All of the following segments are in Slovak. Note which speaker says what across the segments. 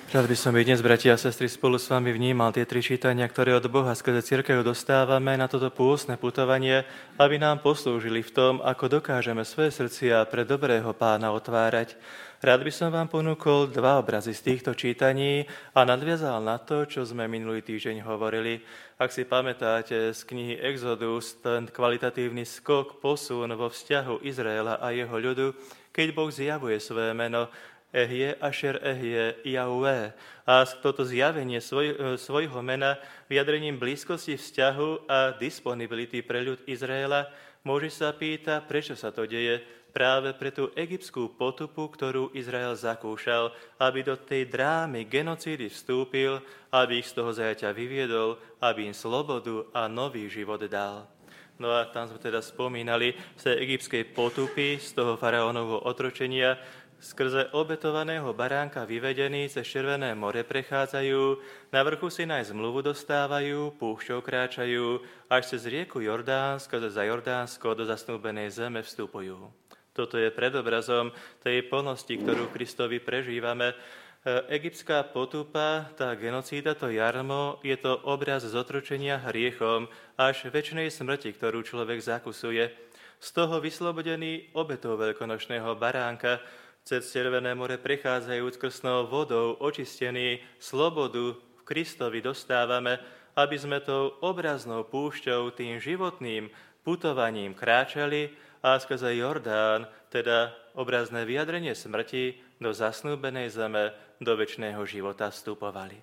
Speaker 1: Rád by som i dnes, bratia a sestry, spolu s vami vnímal tie 3 čítania, ktoré od Boha skrze cirkev dostávame na toto pôstne putovanie, aby nám poslúžili v tom, ako dokážeme svoje srdcia pre dobrého Pána otvárať. Rád by som vám ponúkol 2 obrazy z týchto čítaní a nadviazal na to, čo sme minulý týždeň hovorili. Ak si pamätáte z knihy Exodus, ten kvalitatívny skok, posun vo vzťahu Izraela a jeho ľudu, keď Boh zjavuje svoje meno, Ehje, Ašer, Ehje, Jahve. A toto zjavenie svojho mena vyjadrením blízkosti vzťahu a disponibility pre ľud Izraela môže sa pýtať, prečo sa to deje práve pre tú egyptskú potupu, ktorú Izrael zakúšal, aby do tej drámy genocídy vstúpil, aby ich z toho zajatia vyviedol, aby im slobodu a nový život dal. No a tam sme teda spomínali z tej egyptskej potupy, z toho faraónovho otročenia, skrze obetovaného baránka vyvedení cez Červené more prechádzajú, na vrchu Sinaj zmluvu dostávajú, púšťou kráčajú, až cez rieku Jordán, skrze za Jordánsko do zasnúbenej zeme vstupujú. Toto je predobrazom tej plnosti, ktorú Kristovi prežívame. Egyptská potupa, tá genocída, to jarmo, je to obraz zotročenia hriechom až večnej smrti, ktorú človek zakusuje. Z toho vyslobodený obetou veľkonočného baránka cez Červené more prechádzajúc krstnou vodou, očistený, slobodu v Kristovi dostávame, aby sme tou obraznou púšťou, tým životným putovaním kráčali a skrze Jordán, teda obrazné vyjadrenie smrti, do zasnúbenej zeme, do večného života vstupovali.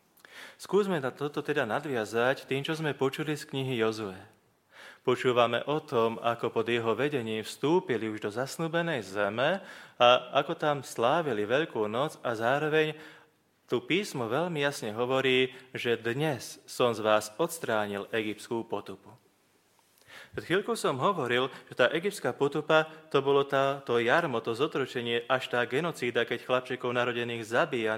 Speaker 1: Skúsme na toto teda nadviazať tým, čo sme počuli z knihy Jozue. Počúvame o tom, ako pod jeho vedením vstúpili už do zasnúbenej zeme a ako tam slávili Veľkú noc a zároveň tu písmo veľmi jasne hovorí, že dnes som z vás odstránil egyptskú potupu. Pred chvíľkou som hovoril, že tá egyptská potupa to bolo to jarmo, to zotročenie, až tá genocída, keď chlapčekov narodených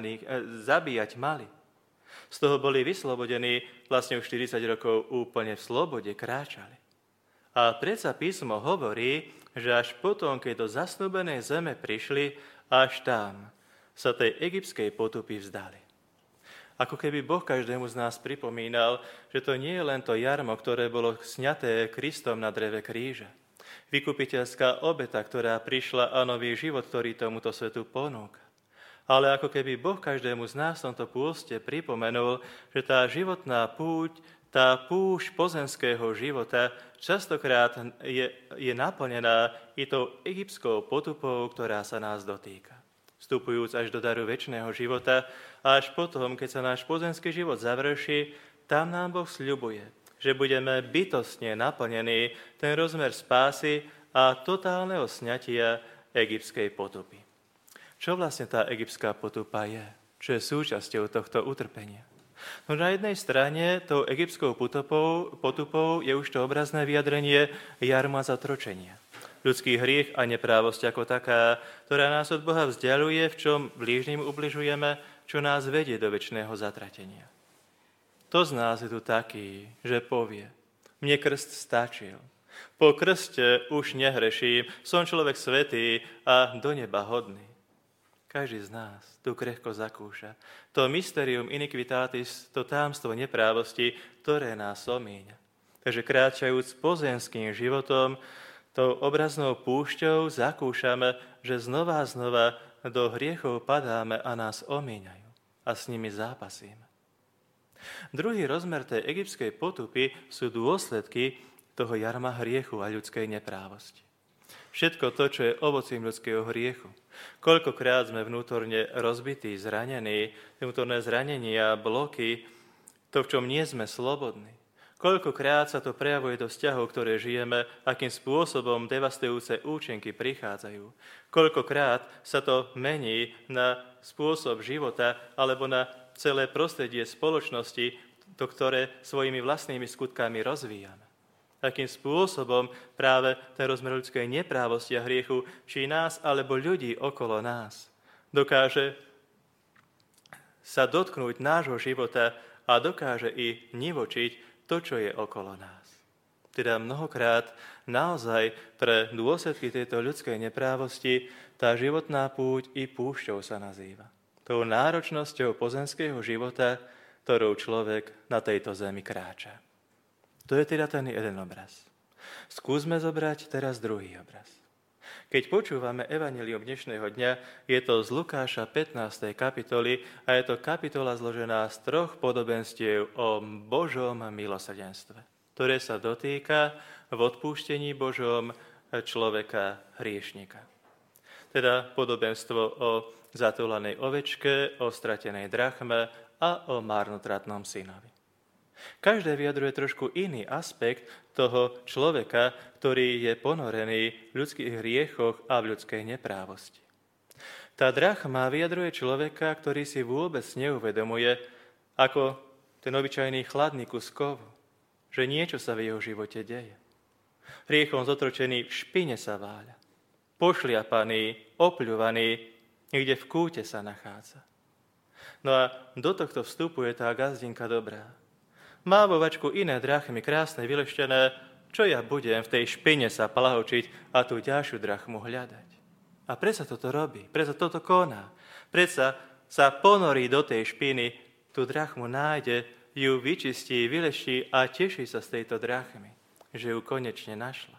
Speaker 1: zabíjať mali. Z toho boli vyslobodení, vlastne už 40 rokov úplne v slobode kráčali. A predsa písmo hovorí, že až potom, keď do zasnúbenej zeme prišli, až tam sa tej egyptskej potupy vzdali. Ako keby Boh každému z nás pripomínal, že to nie je len to jarmo, ktoré bolo sňaté Kristom na dreve kríža. Vykupiteľská obeta, ktorá prišla a nový život, ktorý tomuto svetu ponúka. Ale ako keby Boh každému z nás v tomto pôste pripomenul, že tá životná púť, tá púšť pozemského života častokrát je naplnená i tou egyptskou potupou, ktorá sa nás dotýka. Vstupujúc až do daru večného života a až potom, keď sa náš pozemský život završí, tam nám Boh sľubuje, že budeme bytostne naplnení ten rozmer spásy a totálneho sňatia egyptskej potupy. Čo vlastne tá egyptská potupa je? Čo je súčasťou tohto utrpenia? No na jednej strane tou egyptskou potupou je už to obrazné vyjadrenie jarma zatročenia. Ľudský hriech a neprávosť ako taká, ktorá nás od Boha vzdialuje, v čom blížnym ubližujeme, čo nás vedie do večného zatratenia. To z nás je tu taký, že povie, mne krst stačil. Po krste už nehreším, som človek svätý a do neba hodný. Každý z nás tu krehko zakúša. To mysterium iniquitatis, to támstvo neprávosti, ktoré nás omíňa. Takže kráčajúc pozemským životom, tou obraznou púšťou zakúšame, že znova a znova do hriechov padáme a nás omíňajú. A s nimi zápasíme. Druhý rozmer tej egyptskej potupy sú dôsledky toho jarma hriechu a ľudskej neprávosti. Všetko to, čo je ovocím ľudského hriechu. Koľkokrát sme vnútorne rozbití, zranení, vnútorné zranenia, bloky, to, v čom nie sme slobodní. Koľkokrát sa to prejavuje do vzťahov, ktoré žijeme, akým spôsobom devastujúce účinky prichádzajú. Koľkokrát sa to mení na spôsob života alebo na celé prostredie spoločnosti, to, ktoré svojimi vlastnými skutkami rozvíjame. Akým spôsobom práve ten rozmer ľudskej neprávosti a hriechu, či nás alebo ľudí okolo nás, dokáže sa dotknúť nášho života a dokáže i nivočiť to, čo je okolo nás. Teda mnohokrát naozaj pre dôsledky tejto ľudskej neprávosti tá životná púť i púšťou sa nazýva. tou náročnosťou pozemského života, ktorou človek na tejto zemi kráča. To je teda ten jeden obraz. Skúsme zobrať teraz druhý obraz. Keď počúvame evanjelium dnešného dňa, je to z Lukáša 15. kapitoly a je to kapitola zložená z 3 podobenstiev o Božom milosrdenstve, ktoré sa dotýka v odpúštení Božom človeka hriešnika. Teda podobenstvo o zatúlanej ovečke, o stratenej drachme a o marnotratnom synovi. Každé vyjadruje trošku iný aspekt toho človeka, ktorý je ponorený v ľudských hriechoch a v ľudskej neprávosti. Tá drachma vyjadruje človeka, ktorý si vôbec neuvedomuje, ako ten obyčajný chladný kus kovu, že niečo sa v jeho živote deje. Hriechom zotročený v špine sa váľa. Pošliapaný, opľúvaný, niekde v kúte sa nachádza. No a do tohto vstupuje tá gazdinka dobrá. Má vo vačku iné drachmy, krásne, vyleštené, čo ja budem v tej špine sa plahočiť a tú ďalšiu drachmu hľadať. A predsa toto robí, predsa toto koná. Predsa sa ponorí do tej špiny, tú drachmu nájde, ju vyčistí, vyleští a teší sa z tejto drachmy, že ju konečne našla.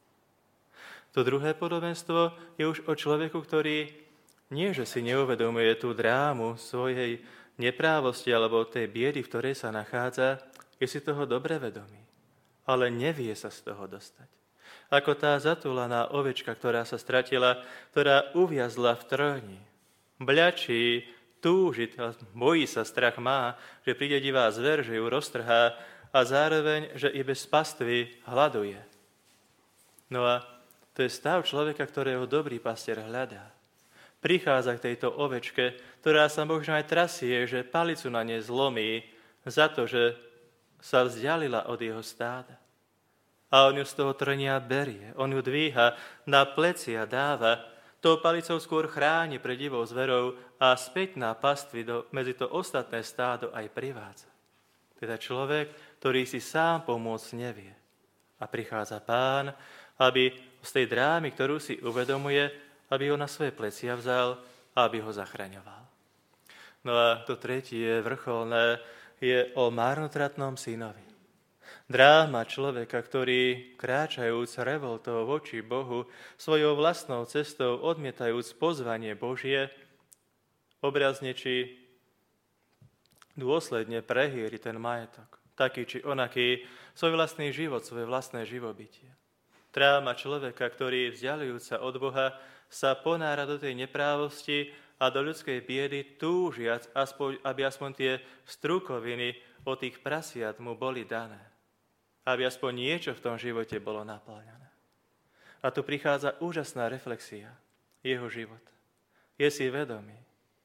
Speaker 1: To druhé podobenstvo je už o človeku, ktorý nie, že si neuvedomuje tú drámu svojej neprávosti alebo tej biedy, v ktorej sa nachádza, je si toho dobre vedomý, ale nevie sa z toho dostať. Ako tá zatúlaná ovečka, ktorá sa stratila, ktorá uviazla v trhni, bľačí, túži, bojí sa, strach má, že príde divá zver, že ju roztrhá a zároveň, že i bez pastvy hladuje. No a to je stav človeka, ktorého dobrý pastier hľadá. Prichádza k tejto ovečke, ktorá sa možno aj trasie, že palicu na nej zlomí za to, že sa vzdialila od jeho stáda. A on ju z toho trnia berie, on ju dvíha na plecia dáva, tou palicou skôr chráni pred divou zverou a späť na pastvy medzi to ostatné stádo aj privádza. Teda človek, ktorý si sám pomôcť nevie. A prichádza Pán, aby z tej drámy, ktorú si uvedomuje, aby ho na svoje plecia vzal a aby ho zachraňoval. No a to tretie, vrcholné, je o marnotratnom synovi. Dráma človeka, ktorý, kráčajúc revoltou voči Bohu, svojou vlastnou cestou odmietajúc pozvanie Božie, obrazne či dôsledne prehýri ten majetok, taký či onaký, svoj vlastný život, svoje vlastné živobytie. Dráma človeka, ktorý, vzdialujúc sa od Boha, sa ponára do tej neprávosti a do ľudskej biedy, túžiac, aby aspoň tie strukoviny od tých prasiat mu boli dané. Aby aspoň niečo v tom živote bolo napĺňané. A tu prichádza úžasná reflexia jeho života. Je si vedomý.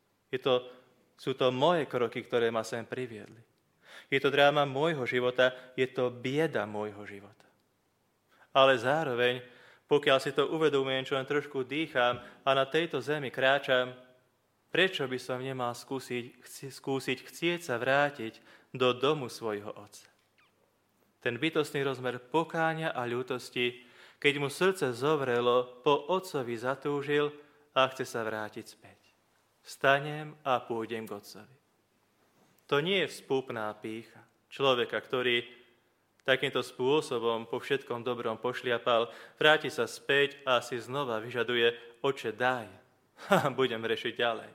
Speaker 1: Sú to moje kroky, ktoré ma sem priviedli. Je to dráma môjho života, je to bieda môjho života. Ale zároveň, pokiaľ si to uvedomujem, čo len trošku dýcham a na tejto zemi kráčam, prečo by som nemal skúsiť chcieť sa vrátiť do domu svojho otca? Ten bytostný rozmer pokáňa a ľútosti, keď mu srdce zovrelo, po otcovi zatúžil a chce sa vrátiť späť. Vstanem a pôjdem k otcovi. To nie je vspúpná pýcha človeka, ktorý takýmto spôsobom po všetkom dobrom pošliapal, vráti sa späť a si znova vyžaduje: Oče, daj, budem rešiť ďalej.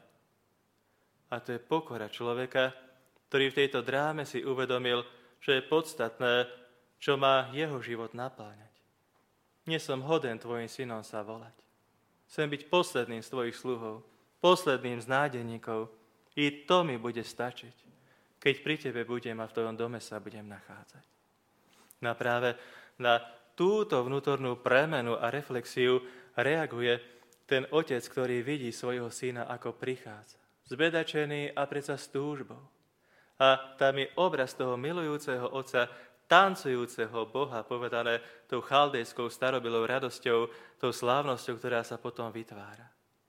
Speaker 1: A to je pokora človeka, ktorý v tejto dráme si uvedomil, že je podstatné, čo má jeho život napĺňať. Nie som hoden tvojim synom sa volať. Chcem byť posledným z tvojich sluhov, posledným z nádeníkov. I to mi bude stačiť, keď pri tebe budem a v tvojom dome sa budem nachádzať. No a práve na túto vnútornú premenu a reflexiu reaguje ten otec, ktorý vidí svojho syna, ako prichádza. Zbedačený a predsa s túžbou. A tam je obraz toho milujúceho otca, tancujúceho Boha, povedané tou chaldejskou starobilou radosťou, tou slávnosťou, ktorá sa potom vytvára.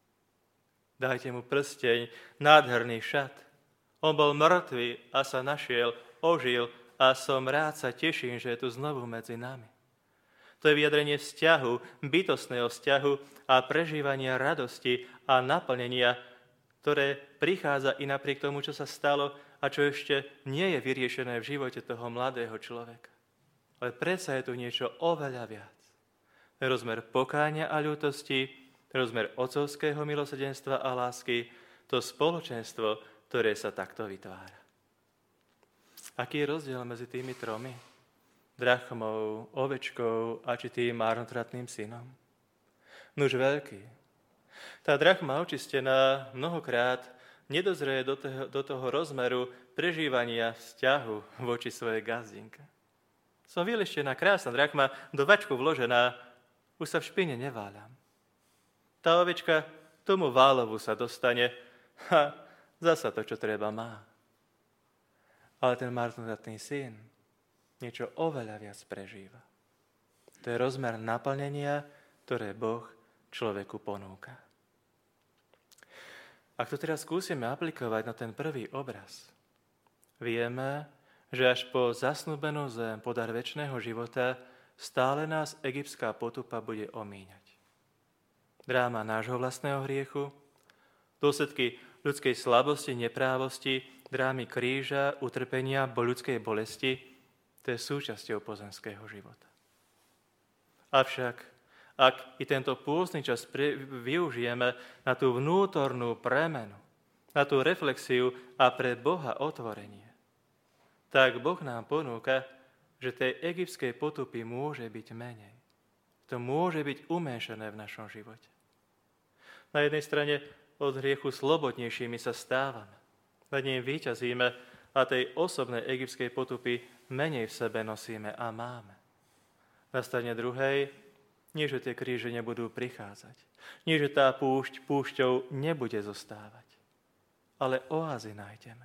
Speaker 1: Dajte mu prsteň, nádherný šat. On bol mŕtvý a sa našiel, ožil a som rád, sa teším, že je tu znovu medzi nami. To je vyjadrenie vzťahu, bytostného vzťahu a prežívania radosti a naplnenia ktoré prichádza i napriek tomu, čo sa stalo a čo ešte nie je vyriešené v živote toho mladého človeka. Ale predsa je tu niečo oveľa viac. Rozmer pokánia a ľútosti, rozmer otcovského milosrdenstva a lásky, to spoločenstvo, ktoré sa takto vytvára. Aký je rozdiel medzi tými tromi? Drachmou, ovečkou a či tým marnotratným synom? Nuž veľký. Tá drachma očistená mnohokrát nedozrie do toho rozmeru prežívania vzťahu voči svojej gazdinke. Som vyleštená, krásna drachma, do vačku vložená, už sa v špine neváľam. Tá ovečka tomu válovu sa dostane a zasa to, čo treba, má. Ale ten marnotratný syn niečo oveľa viac prežíva. To je rozmer naplnenia, ktoré Boh človeku ponúka. Ak to teraz skúsime aplikovať na ten prvý obraz, vieme, že až po zasnúbenú zem, po dar večného života, stále nás egyptská potupa bude omíňať. Dráma nášho vlastného hriechu, dôsledky ľudskej slabosti, neprávosti, drámy kríža, utrpenia, ľudskej bolesti, to je súčasťou pozemského života. Avšak, ak i tento pôstny čas využijeme na tú vnútornú premenu, na tú reflexiu a pre Boha otvorenie, tak Boh nám ponúka, že tej egyptskej potupy môže byť menej. To môže byť umenšené v našom živote. Na jednej strane od hriechu slobodnejšími sa stávame. Nad ním víťazíme a tej osobnej egyptskej potupy menej v sebe nosíme a máme. Na strane druhej, nie že tie kríže nebudú prichádzať. Nie že tá púšťou nebude zostávať. Ale oázy nájdeme,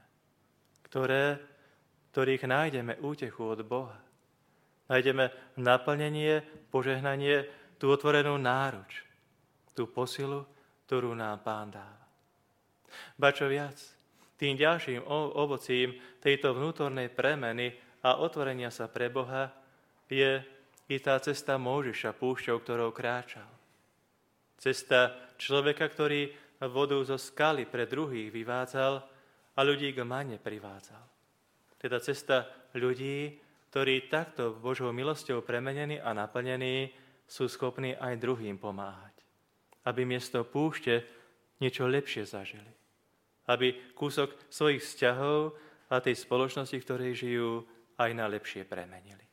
Speaker 1: ktorých nájdeme útechu od Boha. Nájdeme naplnenie, požehnanie, tú otvorenú náruč, tú posilu, ktorú nám Pán dáva. Ba čo viac, tým ďalším ovocím tejto vnútornej premeny a otvorenia sa pre Boha je i tá cesta Mojžiša púšťou, ktorou kráčal. Cesta človeka, ktorý vodu zo skaly pre druhých vyvádzal a ľudí k mane privádzal. Teda cesta ľudí, ktorí takto Božou milosťou premenení a naplnení sú schopní aj druhým pomáhať. Aby miesto púšte niečo lepšie zažili. Aby kúsok svojich vzťahov a tej spoločnosti, v ktorej žijú, aj na lepšie premenili.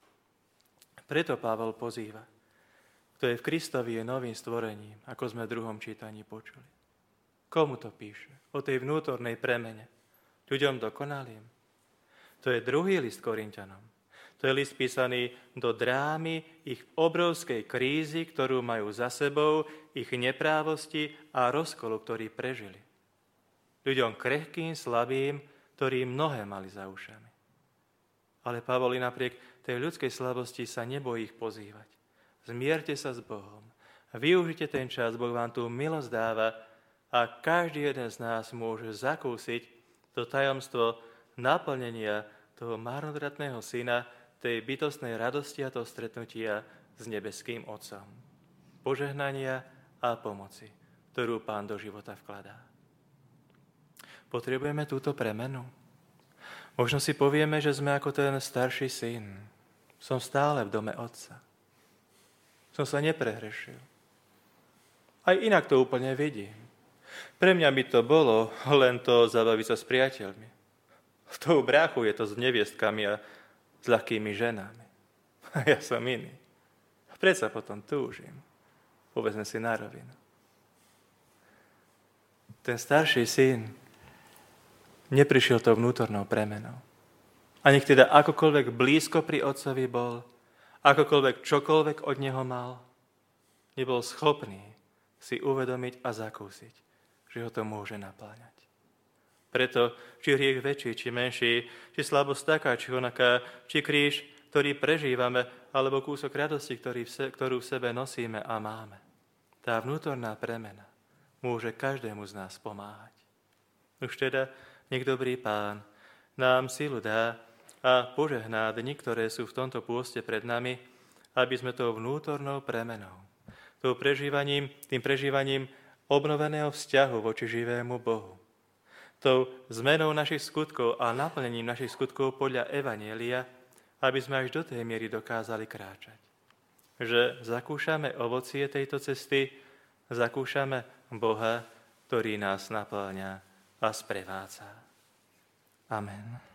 Speaker 1: Preto Pavol pozýva, kto je v Kristovi, je novým stvorením, ako sme v druhom čítaní počuli. Komu to píše? O tej vnútornej premene. Ľuďom dokonalým. To je druhý list Korinťanom. To je list písaný do drámy ich obrovskej krízy, ktorú majú za sebou, ich neprávosti a rozkolu, ktorý prežili. Ľuďom krehkým, slabým, ktorí mnohé mali za ušami. Ale Pavol napriek tej ľudskej slabosti sa nebojí ich pozývať. Zmierte sa s Bohom. Využite ten čas, Boh vám tú milosť dáva a každý jeden z nás môže zakúsiť to tajomstvo naplnenia toho marnotratného syna, tej bytostnej radosti a toho stretnutia s nebeským Otcom. Požehnania a pomoci, ktorú Pán do života vkladá. Potrebujeme túto premenu. Možno si povieme, že sme ako ten starší syn. Som stále v dome Otca. Som sa neprehrešil. Aj inak to úplne vidím. Pre mňa by to bolo len to zabaviť sa s priateľmi. V tou bráchu je to s neviestkami a s ľahkými ženami. A ja som iný. A predsa potom túžim. Povedzme si na rovinu. Ten starší syn neprišiel tou vnútornou premenou. A nech teda akokoľvek blízko pri otcovi bol, akokoľvek čokoľvek od neho mal, nebol schopný si uvedomiť a zakúsiť, že ho to môže napláňať. Preto, či hriech väčší, či menší, či slabosť taká, či onaká, či kríž, ktorý prežívame, alebo kúsok radosti, ktorú v sebe nosíme a máme. Tá vnútorná premena môže každému z nás pomáhať. Už teda, nech dobrý Pán nám silu dá a požehná dni, ktoré sú v tomto pôste pred nami, aby sme tou vnútornou premenou, tým prežívaním obnoveného vzťahu voči živému Bohu. Tou zmenou našich skutkov a naplnením našich skutkov podľa Evanjelia, aby sme až do tej miery dokázali kráčať. Že zakúšame ovocie tejto cesty, zakúšame Boha, ktorý nás naplňa a sprevádza. Amen.